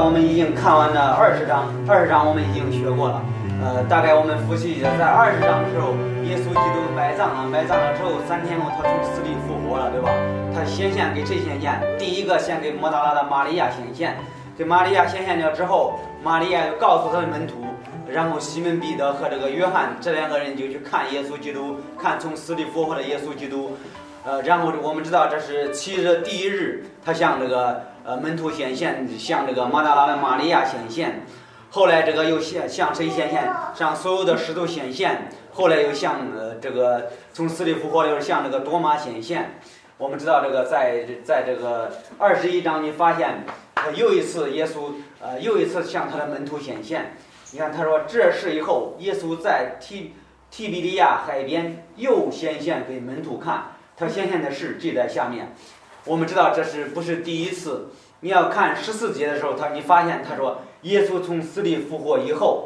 我们已经看完了20章我们已经学过了。大概我们复习一下，在20章的时候，耶稣基督埋葬了之后，3天后他从死里复活了，对吧？他显现给谁显现？第一个先给抹大拉的玛利亚显现，给玛利亚显现了之后，玛利亚就告诉他的门徒，然后西门彼得和这个约翰这2个人就去看耶稣基督，看从死里复活的耶稣基督。然后我们知道这是7日的第1日，他向这个门徒显现，向这个抹大拉的玛利亚显现。后来这个又向谁显现？向所有的使徒显现。后来又向这个从死里复活的又向这个多马显现。我们知道这个在这个21章，你发现又一次耶稣又一次向他的门徒显现。你看他说，这事以后，耶稣在提比利亚海边又显现给门徒看。他显现的事记在下面。我们知道这是不是第一次？你要看14节的时候，你发现他说耶稣从死里复活以后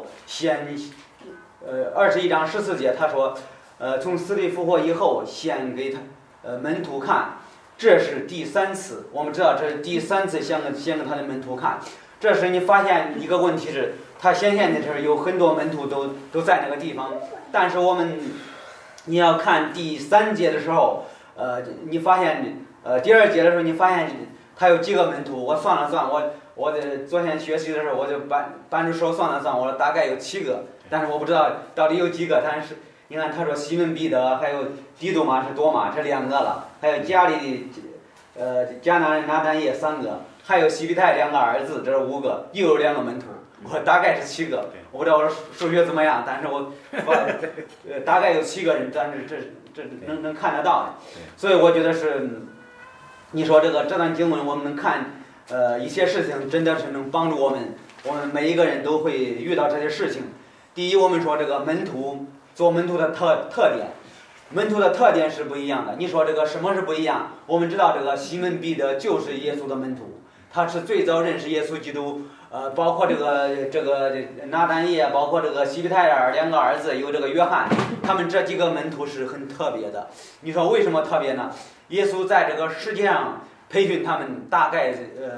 21章14节他说从死里复活以后显给他门徒看，这是第3次。我们知道这是第3次显给他的门徒看。这时你发现一个问题是，他显现的时候有很多门徒都在那个地方，但是你要看第3节的时候，你发现第2节的时候，你发现他有几个门徒？我算了算，我昨天学习的时候，我就扳着手算了算，我说大概有7个，但是我不知道到底有几个。但是你看他说西门彼得，还有底多马是多马，这2个了，还有加利迦拿人拿但业3个，还有西庇太2个儿子，这是5个，又有2个门徒，我大概是7个。我不知道我数学怎么样，但是我大概有7个人，但是这能看得到的。所以我觉得是，你说这段经文我们能看一些事情真的是能帮助我们每一个人都会遇到这些事情。第一，我们说这个做门徒的特点，门徒的特点是不一样的。你说这个什么是不一样？我们知道这个西门彼得就是耶稣的门徒，他是最早认识耶稣基督。包括这个拿但业，包括这个西庇太2个儿子，有这个约翰，他们这几个门徒是很特别的。你说为什么特别呢？耶稣在这个世界上培训他们大概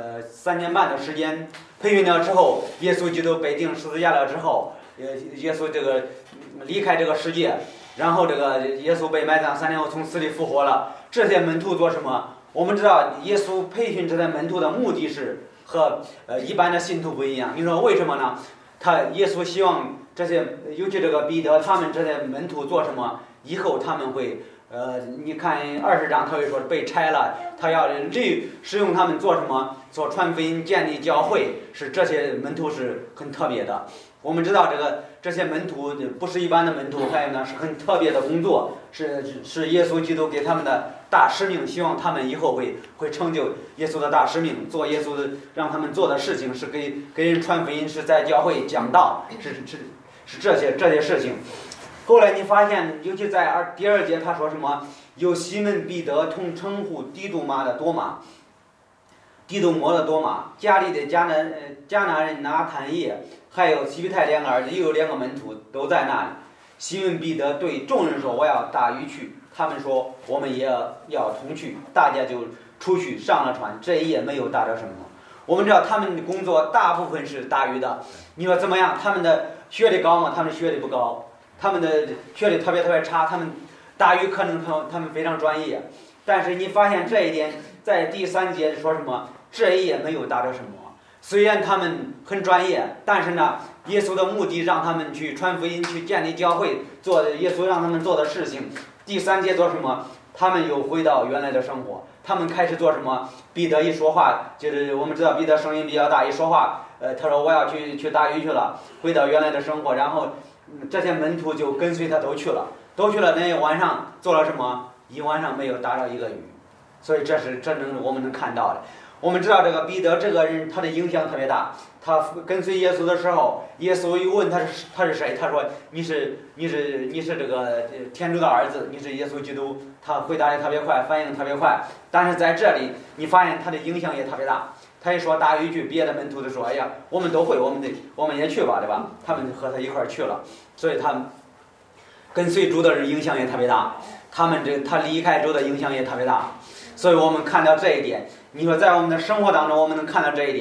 3年半的时间，培训了之后，耶稣基督被钉十字架了之后，耶稣这个离开这个世界，然后这个耶稣被埋葬，3年后从死里复活了。这些门徒做什么？我们知道耶稣培训这些门徒的目的是和一般的信徒不一样。你说为什么呢？耶稣希望这些，尤其这个彼得他们这些门徒做什么？以后他们会你看20章他会说被拆了，他要使用他们做什么？做传福音、建立教会，是这些门徒是很特别的。我们知道这些门徒不是一般的门徒，还有呢是很特别的工作，是耶稣基督给他们的大使命，希望他们以后会成就耶稣的大使命，做耶稣的让他们做的事情是给人传福音，是在教会讲道，是这些事情。后来你发现，尤其在第2节他说什么？有西门彼得同称呼底多马的多马，底多摩的多马，加利的迦拿人拿但业，还有西庇太2个儿子，又有2个门徒都在那里。西门彼得对众人说：“我要打鱼去。”他们说：“我们也要同去。”大家就出去上了船，这一夜没有打着什么。我们知道他们的工作大部分是打鱼的。你说怎么样？他们的学历高吗？他们学历不高，他们的学历特别差。他们打鱼可能他们非常专业，但是你发现这一点，在第3节说什么？这一夜没有打着什么。虽然他们很专业，但是呢，耶稣的目的让他们去传福音，去建立教会，做耶稣让他们做的事情。第3节做什么？他们又回到原来的生活。他们开始做什么？彼得一说话，就是我们知道彼得声音比较大，一说话，他说我要去打鱼去了，回到原来的生活。然后这些门徒就跟随他都去了。那一晚上做了什么？一晚上没有打着一个鱼。所以这我们能看到的。我们知道这个彼得这个人，他的影响特别大。他跟随耶稣的时候，耶稣又问他是谁，他说你是这个天主的儿子，你是耶稣基督。他回答的特别快，反应特别快。但是在这里你发现他的影响也特别大。他一说打鱼去，别的门徒就说：“哎呀，我们都会，我们也去吧，对吧？”他们和他一块儿去了，所以他们跟随主的人影响也特别大。他离开主的影响也特别大。所以我们看到这一点。你说在我们的生活当中，我们能看到这一点。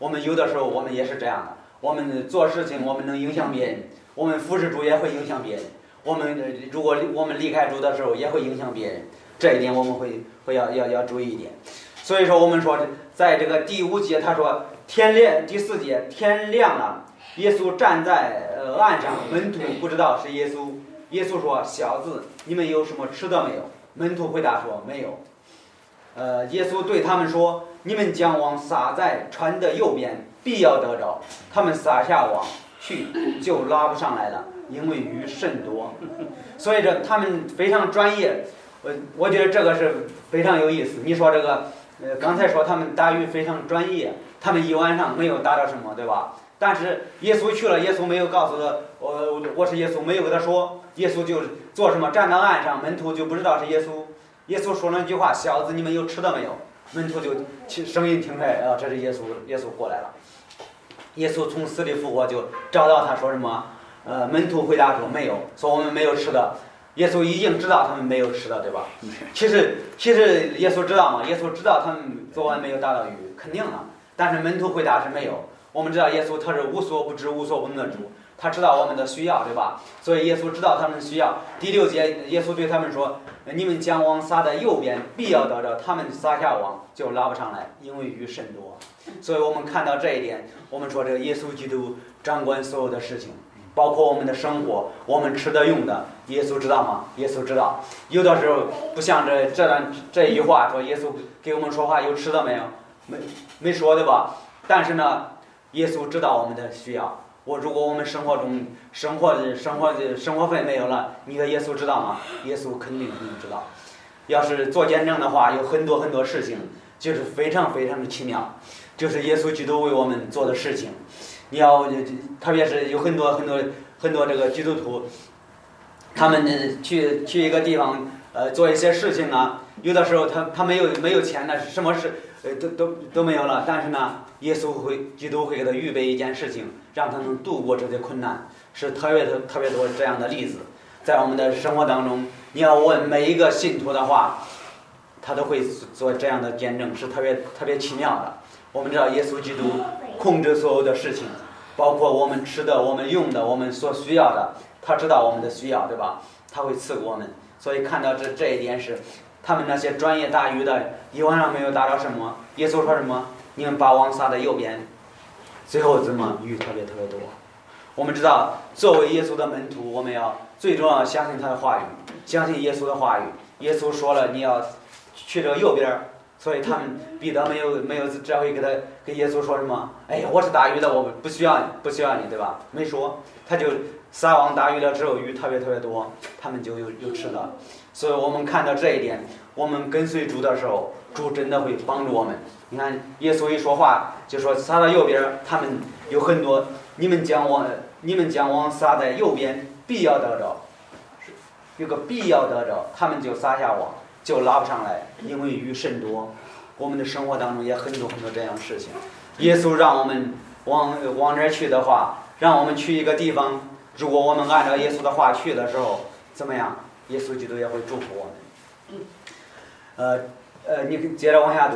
我们有的时候我们也是这样的，我们做事情我们能影响别人，我们服侍主也会影响别人，我们如果我们离开主的时候也会影响别人，这一点我们会要注意一点。所以说我们说在这个第5节他说天亮，第4节天亮了，耶稣站在岸上，门徒不知道是耶稣。耶稣说：“小子，你们有什么吃的没有？”门徒回答说：“没有。”耶稣对他们说：“你们将网撒在船的右边，必要得着。”他们撒下网去，就拉不上来了，因为鱼甚多。所以他们非常专业，我觉得这个是非常有意思。你说这个，刚才说他们打鱼非常专业，他们一晚上没有打到什么，对吧？但是耶稣去了，耶稣没有告诉他，我是耶稣，没有跟他说，耶稣就做什么，站到岸上，门徒就不知道是耶稣。耶稣说了一句话：“小子，你们有吃的没有？”门徒就声音听出来，这是耶稣，耶稣过来了。耶稣从死里复活，就找到他说什么？门徒回答说：“没有。”说我们没有吃的。耶稣已经知道他们没有吃的，对吧？其实耶稣知道吗？耶稣知道他们昨晚没有打到鱼，肯定的。但是门徒回答是没有。我们知道耶稣他是无所不知、无所不能的主，他知道我们的需要，对吧？所以耶稣知道他们的需要。第6节，耶稣对他们说：“你们将网撒在右边，必要得着。”他们撒下网就拉不上来，因为鱼甚多。所以我们看到这一点，我们说这个耶稣基督掌管所有的事情，包括我们的生活，我们吃的用的，耶稣知道吗？耶稣知道。有的时候不像这一句话说耶稣给我们说话，有吃的没有？没说，对吧？但是呢，耶稣知道我们的需要。如果我们生活中生活费没有了，你的耶稣知道吗？耶稣肯定知道。要是做见证的话，有很多事情，就是非常的奇妙，就是耶稣基督为我们做的事情。你要特别是有很多这个基督徒，他们去一个地方做一些事情啊，有的时候他没有钱呢，什么事都没有了，但是呢，耶稣基督会给他预备一件事情，让他能度过这些困难，是特别多这样的例子。在我们的生活当中，你要问每一个信徒的话，他都会做这样的见证，是特别奇妙的。我们知道耶稣基督控制所有的事情，包括我们吃的、我们用的、我们所需要的，他知道我们的需要，对吧？他会赐给我们。所以看到这一点是，他们那些专业打鱼的，一晚上没有打到什么，耶稣说什么？你们把网撒在右边，最后怎么鱼特别多。我们知道，作为耶稣的门徒，我们要最重要相信他的话语，相信耶稣的话语。耶稣说了，你要去这个右边，所以他们彼得没有这回跟耶稣说什么？哎呀，我是打鱼的，我不需要你，对吧？没说，他就撒网打鱼了之后，鱼特别多，他们就有吃的。所以我们看到这一点，我们跟随主的时候，主真的会帮助我们。你看，耶稣一说话就说撒到右边，他们有很多，你们将网撒在右边，必要得着。有个必要得着，他们就撒下网，就拉不上来，因为鱼甚多。我们的生活当中也很多这样的事情。耶稣让我们往这儿去的话，让我们去一个地方，如果我们按照耶稣的话去的时候，怎么样？耶稣基督也会祝福我们。你接着往下读，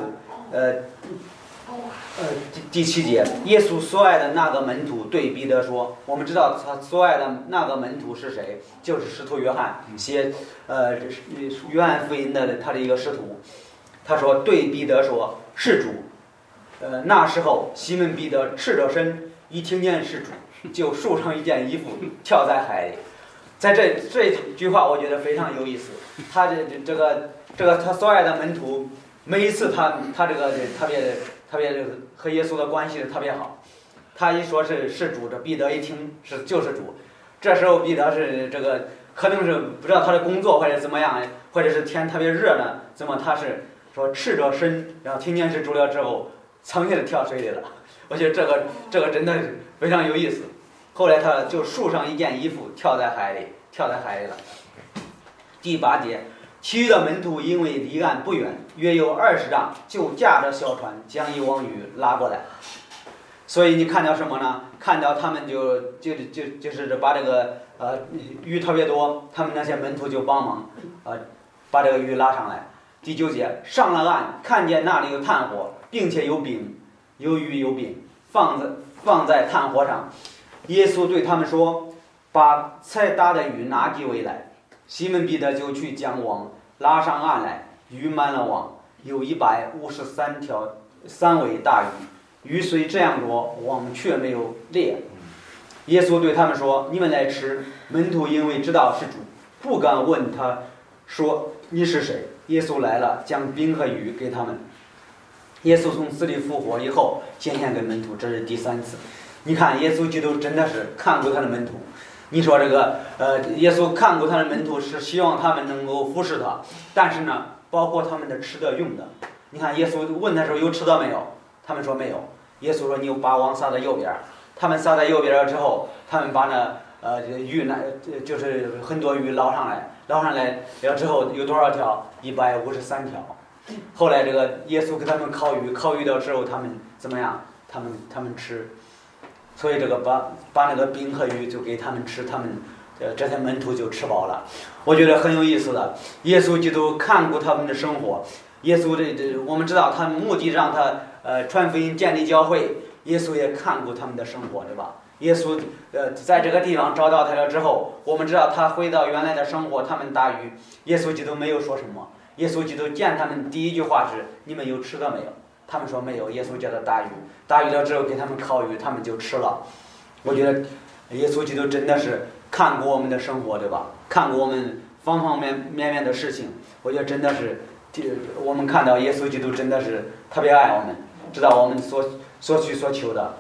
第7节，耶稣所爱的那个门徒对彼得说，我们知道他所爱的那个门徒是谁，就是使徒约翰，写约翰福音的他的一个使徒。他说对彼得说，是主。那时候西门彼得赤着身，一听见是主，就束上一件衣服，跳在海里。在这句话我觉得非常有意思。他这个他所爱的门徒，每一次他这个特别和耶稣的关系特别好。他一说是主，这彼得一听就是主。这时候彼得是这个可能是不知道他的工作或者怎么样，或者是天特别热呢，怎么他是说赤着身，然后听见是主了之后，噌一下跳水里了。我觉得这个真的是非常有意思。后来他就束上一件衣服，跳在海里了。第8节，其余的门徒因为离岸不远，约有20丈，就驾着小船将一网鱼拉过来。所以你看到什么呢？看到他们就是把这个鱼特别多，他们那些门徒就帮忙把这个鱼拉上来。第9节，上了岸，看见那里有炭火，并且有饼，有鱼有饼。 放在炭火上。耶稣对他们说：“把才打的鱼拿几尾来。”西门彼得就去将网拉上岸来，鱼满了网，有153条3尾大鱼。鱼虽这样多，网却没有裂。耶稣对他们说：“你们来吃。”门徒因为知道是主，不敢问他说：“你是谁？”耶稣来了，将饼和鱼给他们。耶稣从死里复活以后显现给门徒，这是第3次。你看，耶稣基督真的是看顾他的门徒。你说这个耶稣看顾他的门徒是希望他们能够服侍他，但是呢，包括他们的吃的用的。你看，耶稣问他说有吃的没有？他们说没有。耶稣说：“你把网撒在右边。”他们撒在右边了之后，他们把鱼就是很多鱼捞上来了之后有多少条？153条。后来这个耶稣给他们烤鱼的时候，他们怎么样？他们吃。所以这个把那个饼和鱼就给他们吃，他们这些门徒就吃饱了。我觉得很有意思的。耶稣基督看顾他们的生活。耶稣我们知道他目的让他传福音建立教会，耶稣也看顾他们的生活，对吧？耶稣在这个地方找到他了之后，我们知道他回到原来的生活，他们打鱼，耶稣基督没有说什么。耶稣基督见他们第一句话是：“你们有吃的没有？”他们说没有。耶稣叫他打鱼了之后给他们烤鱼，他们就吃了。我觉得耶稣基督真的是看顾我们的生活，对吧？看顾我们方方面面的事情。我觉得真的是我们看到耶稣基督真的是特别爱我们，知道我们所需所求的。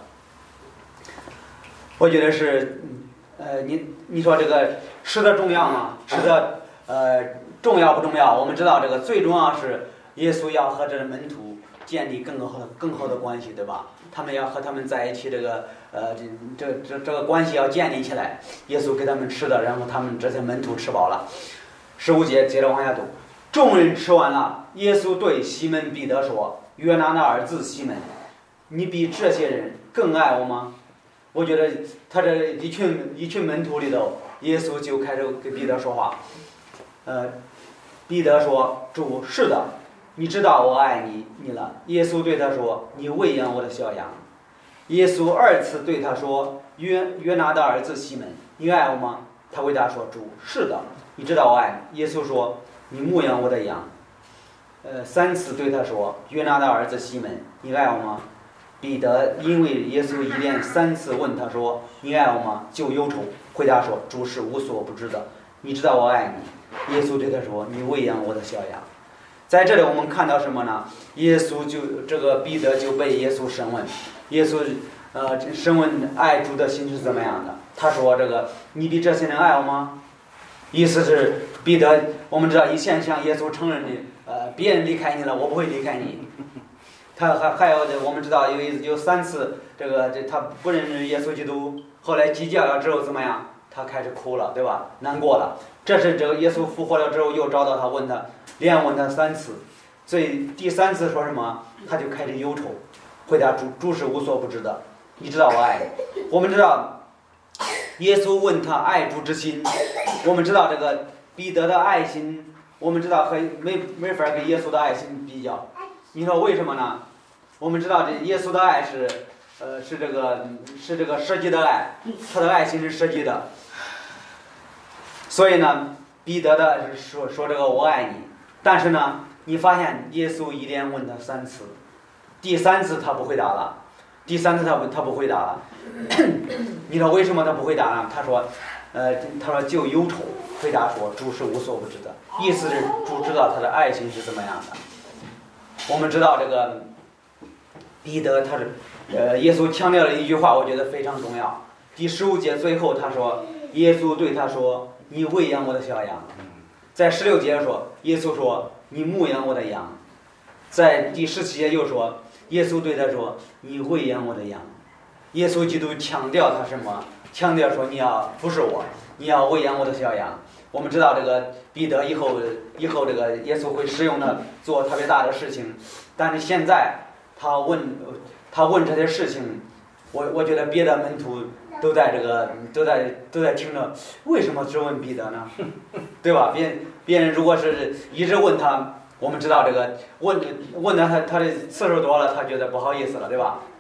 我觉得是你说这个吃的重要吗？吃的重要不重要？我们知道这个最重要是耶稣要和这个门徒建立更好的关系，对吧？他们要和他们在一起，这个关系要建立起来。耶稣给他们吃的，然后他们这些门徒吃饱了。15节接着往下读。众人吃完了，耶稣对西门彼得说：“约拿的儿子西门，你比这些人更爱我吗？”我觉得他这一群门徒里头，耶稣就开始跟彼得说话。彼得说：“主，是的，你知道我爱你了。”耶稣对他说：“你喂养我的小羊。”耶稣2次对他说：“约拿的儿子西门，你爱我吗？”他回答说：“主，是的，你知道我爱你。”耶稣说：“你牧养我的羊。”3次对他说：“约拿的儿子西门，你爱我吗？”彼得因为耶稣一连3次问他说：“你爱我吗？”就忧愁，回答说：“主是无所不知的，你知道我爱你。”耶稣对他说：“你喂养我的小羊。”在这里我们看到什么呢？耶稣这个彼得就被耶稣审问。耶稣审问爱主的心是怎么样的？他说：“这个你比这些人爱我吗？”意思是彼得，我们知道以前向耶稣承认的，别人离开你了，我不会离开你。他还有我们知道有3次，他不认识耶稣基督，后来鸡叫了之后怎么样？他开始哭了，对吧？难过了。这是这个耶稣复活了之后又找到他问他，连问他3次，所以第3次说什么？他就开始忧愁，回答主是无所不知的，你知道我爱你。我们知道耶稣问他爱主之心，我们知道这个彼得的爱心，我们知道没法跟耶稣的爱心比较。你说为什么呢？我们知道这耶稣的爱是这个舍己的爱，他的爱心是舍己的。所以呢，彼得的说这个我爱你，但是呢，你发现耶稣一连问他3次，第3次他不回答了，第3次他不回答了。你说为什么他不回答呢？他说就忧愁，回答说主是无所不知的，意思是主知道他的爱心是怎么样的。我们知道这个彼得他是耶稣强调了一句话，我觉得非常重要。第15节最后他说，耶稣对他说：“你喂养我的小羊。”在16节说，耶稣说：“你牧养我的羊。”在第17节又说，耶稣对他说：“你喂养我的羊。”耶稣基督强调他什么？强调说你要服侍我，你要喂养我的小羊。我们知道这个彼得以后这个耶稣会使用他做特别大的事情，但是现在他问这些事情，我觉得别的门徒都在听着，为什么只问彼得呢？对吧？别人如果是一直问他，我们知道这个问他的次数多了，他觉得不好意思了，对吧？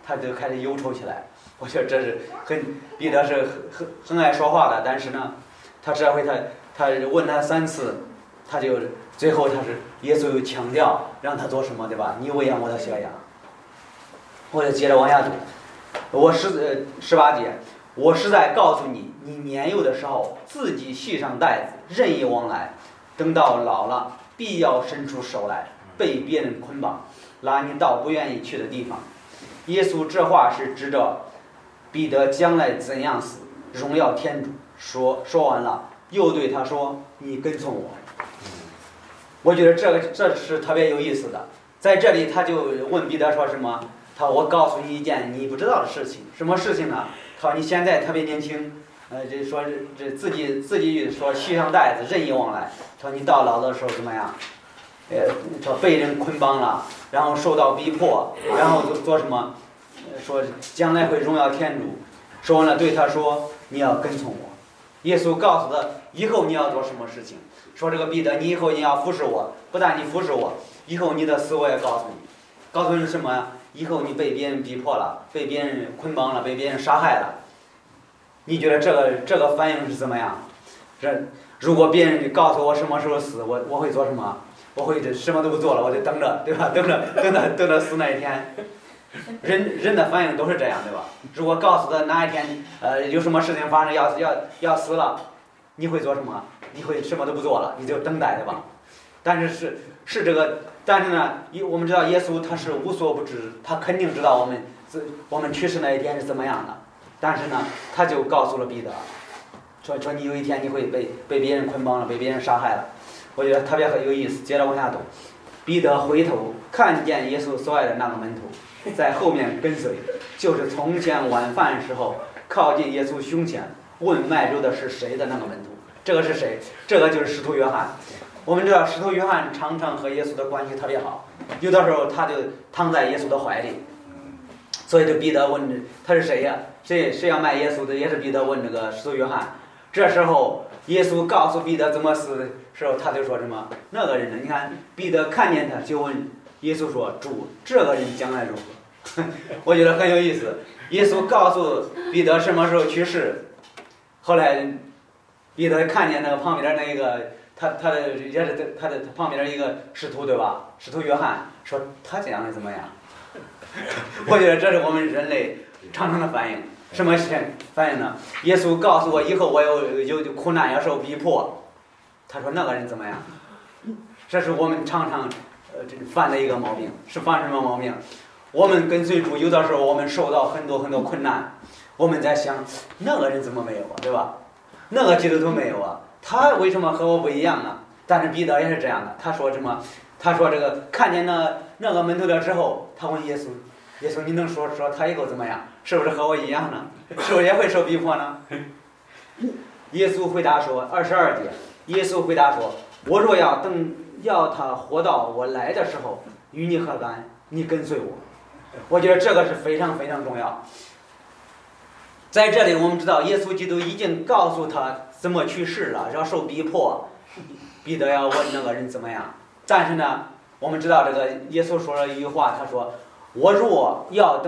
他就开始忧愁起来。我觉得这是彼得是很爱说话的，但是呢，他这回他问他3次，他就最后他是耶稣又强调让他做什么，对吧？你喂养我的小羊。我就接着往下读，18节，我实在告诉你，你年幼的时候自己系上带子，任意往来，等到老了，必要伸出手来，被别人捆绑，拉你到不愿意去的地方。耶稣这话是指着彼得将来怎样死，荣耀天主。说完了，又对他说：“你跟从我。”我觉得这是特别有意思的。在这里，他就问彼得说什么？我告诉你一件你不知道的事情，什么事情呢？他说你现在特别年轻，就说这自己说系上带子，任意往来。说你到老的时候怎么样？说被人捆绑了，然后受到逼迫，然后做什么？说将来会荣耀天主。说完了，对他说你要跟从我。耶稣告诉他以后你要做什么事情。说这个彼得，你以后你要服侍我，不但你服侍我，以后你的死我也告诉你。告诉你什么呀？以后你被别人逼迫了，被别人捆绑了，被别人杀害了，你觉得这个反应是怎么样？如果别人告诉我什么时候死，我会做什么？我会什么都不做了，我就等着，对吧？等着死那一天。人的反应都是这样，对吧？如果告诉他哪一天有什么事情发生要死了，你会做什么？你会什么都不做了，你就等待，对吧？但是这个。但是呢，我们知道耶稣他是无所不知，他肯定知道我们去世那一天是怎么样的。但是呢，他就告诉了彼得，说你有一天你会被别人捆绑了，被别人杀害了。我觉得特别有意思。接着往下读，彼得回头看见耶稣所爱的那个门徒在后面跟随，就是从前晚饭时候靠近耶稣胸前问卖主的是谁的那个门徒。这个是谁？这个就是使徒约翰。我们知道使徒约翰常常和耶稣的关系特别好，有的时候他就躺在耶稣的怀里，所以这彼得问他是谁呀？谁要卖耶稣的？也是彼得问这个使徒约翰。这时候耶稣告诉彼得怎么死的时候，他就说什么？那个人呢？你看彼得看见他就问耶稣说：“主，这个人将来如何？”我觉得很有意思。耶稣告诉彼得什么时候去世，后来彼得看见那个旁边那个。他旁边的一个使徒，对吧？使徒约翰说他将来怎么样？我觉得这是我们人类常常的反应。什么反应呢？耶稣告诉我以后我有苦难要受逼迫，他说那个人怎么样？这是我们常常犯的一个毛病。是犯什么毛病？我们跟随主，有的时候我们受到很多困难，我们在想那个人怎么没有啊？对吧？那个基督徒没有啊？他为什么和我不一样呢？但是彼得也是这样的。他说什么？他说这个看见那个门徒了之后，他问耶稣：“耶稣，你能说他以后怎么样？是不是和我一样呢？是不是也会受逼迫呢？”耶稣回答说：“22节，耶稣回答说：我若要他活到我来的时候，与你何干？你跟随我。”我觉得这个是非常非常重要。在这里，我们知道耶稣基督已经告诉他怎么去世了，要受逼迫。彼得要问那个人怎么样？但是呢，我们知道这个耶稣说了一句话，他说：“我若要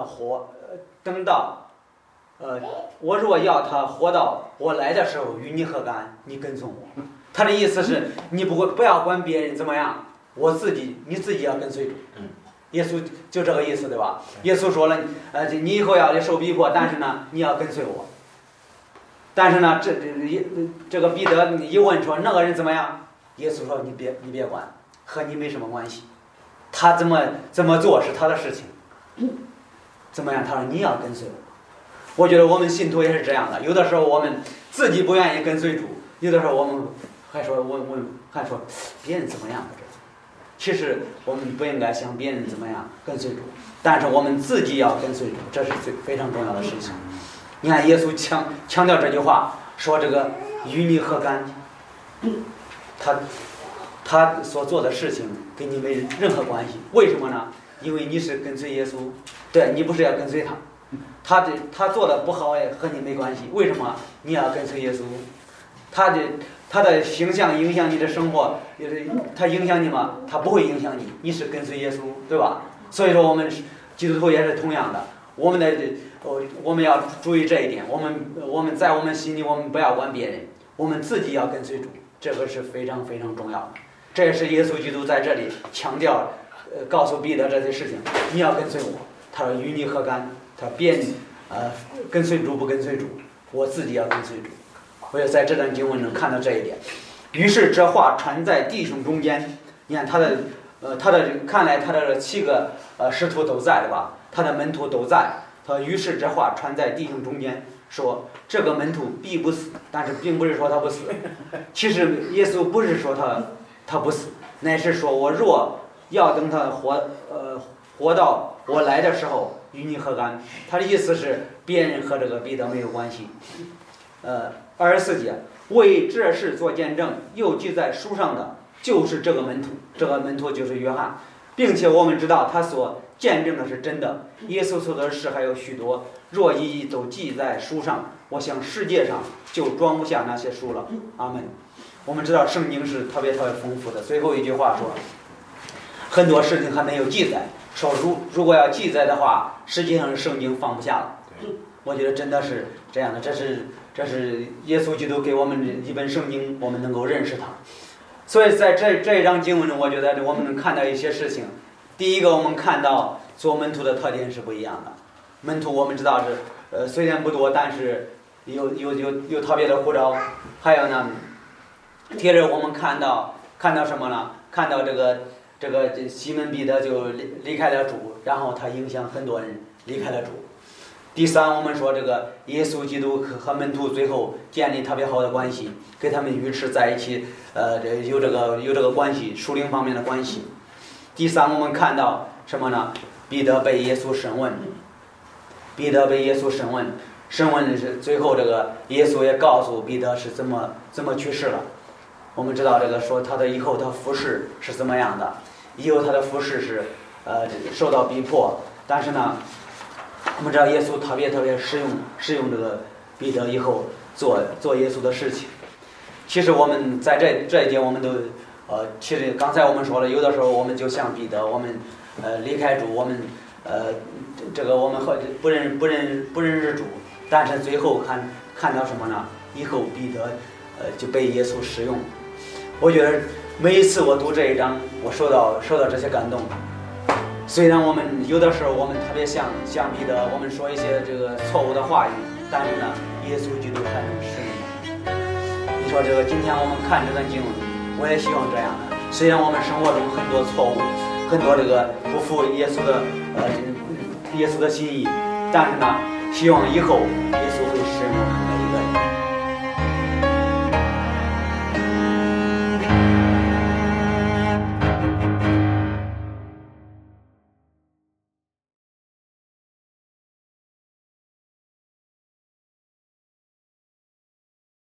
我若要他活到我来的时候，与你何干？你跟从我。”他的意思是你不要管别人怎么样，你自己要跟随主。耶稣就这个意思，对吧？耶稣说了，你以后要受逼迫，但是呢，你要跟随我。但是呢，这个彼得一问说那个人怎么样？耶稣说你别管，和你没什么关系，他怎么做是他的事情。怎么样？他说你要跟随我。我觉得我们信徒也是这样的，有的时候我们自己不愿意跟随主，有的时候我们还说别人怎么样的这。其实我们不应该想别人怎么样跟随主，但是我们自己要跟随主，这是非常重要的事情。你看耶稣强调这句话，说这个与你何干？他所做的事情跟你没任何关系。为什么呢？因为你是跟随耶稣，对，你不是要跟随他。他做的不好也和你没关系。为什么你要跟随耶稣？他的形象影响你的生活，他影响你吗？他不会影响你，你是跟随耶稣，对吧？所以说我们基督徒也是同样的，我们要注意这一点。我们在我们心里，我们不要管别人，我们自己要跟随主，这个是非常非常重要的。这也是耶稣基督在这里强调，告诉彼得这些事情，你要跟随我。他说与你何干？他别跟随主不跟随主，我自己要跟随主。我也在这段经文中看到这一点。于是这话传在弟兄中间，你看看来他的7个使徒都在，对吧？他的门徒都在。他于是这话传在弟兄中间，说这个门徒必不死，但是并不是说他不死。其实耶稣不是说他不死，乃是说我若要等他活到我来的时候，与你何干？他的意思是别人和这个彼得没有关系。24节，为这事做见证，又记在书上的就是这个门徒，这个门徒就是约翰，并且我们知道他所见证的是真的。耶稣所做的事还有许多，若一一都记在书上，我想世界上就装不下那些书了。阿门。我们知道圣经是特别丰富的。最后一句话说，很多事情还没有记载，说如果要记载的话，实际上圣经放不下了。我觉得真的是这样的，这是耶稣基督给我们一本圣经，我们能够认识它。所以在这一章经文中，我觉得我们能看到一些事情。第一个，我们看到做门徒的特点是不一样的。门徒我们知道是虽然不多，但是有特别的呼召。还有呢，接着我们看到什么呢？看到这个西门彼得就离开了主，然后他影响很多人离开了主。第三，我们说这个耶稣基督和门徒最后建立特别好的关系，跟他们与持在一起，有这个关系，属灵方面的关系。第三，我们看到什么呢？彼得被耶稣审问，审问是最后这个耶稣也告诉彼得是怎么去世了。我们知道这个说他的以后他服侍是怎么样的，以后他的服侍是受到逼迫，但是呢，我们知道耶稣特别适用这个彼得以后做耶稣的事情。其实我们在这一节我们都其实刚才我们说了，有的时候我们就像彼得，我们离开主，我们这个我们不认识主，但是最后看到什么呢？以后彼得就被耶稣使用。我觉得每一次我读这一章，我受到这些感动。虽然我们有的时候我们特别像彼得，我们说一些这个错误的话语，但是呢，耶稣基督还能使用。你说这个今天我们看这段经文，我也希望这样的。虽然我们生活中很多错误，很多这个不符耶稣的心意，但是呢，希望以后耶稣会使用我们的。